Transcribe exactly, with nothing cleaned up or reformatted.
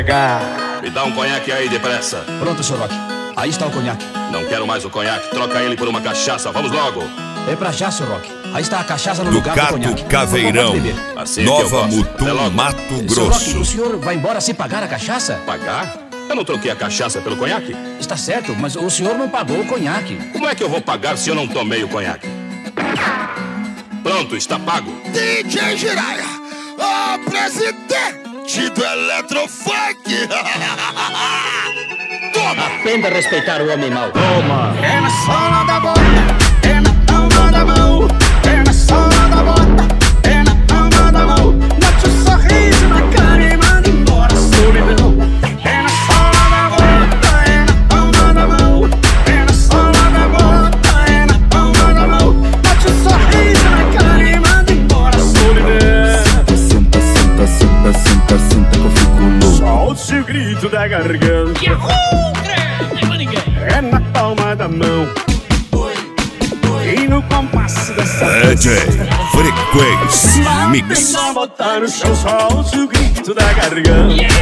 Me dá um conhaque aí, depressa. Pronto, senhor Roque. Aí está o conhaque. Não quero mais o conhaque. Troca ele por uma cachaça. Vamos logo. É pra já, senhor Roque. Aí está a cachaça no lugar do Ducato conhaque. Caveirão, Assim é que eu Nova gosto. Até Mutum, logo. Mato Senhor Roque, Grosso. o senhor vai embora sem pagar a cachaça? Pagar? Eu não troquei a cachaça pelo conhaque. Está certo, mas o senhor não pagou o conhaque. Como é que eu vou pagar se eu não tomei o conhaque? Pronto, está pago. D J Jiraya, o presidente do Eletrofunk. Toma! Aprenda a respeitar o homem mau. É na sola da bota, é na palma da mão. É na sola da bota, é na palma da mão. Bote um sorriso na cara e manda embora a solidão. É na sola da bota, é na palma da mão. É na sola da bota, é na palma da mão. Bote um sorriso na cara e manda embora a solidão. Senta, senta, senta, senta, senta que eu fico louco. Solte o grito da garganta. É na palma da mão. E no compasso dessa D J Frequência Mix. Só botar no chão, solte o grito da garganta.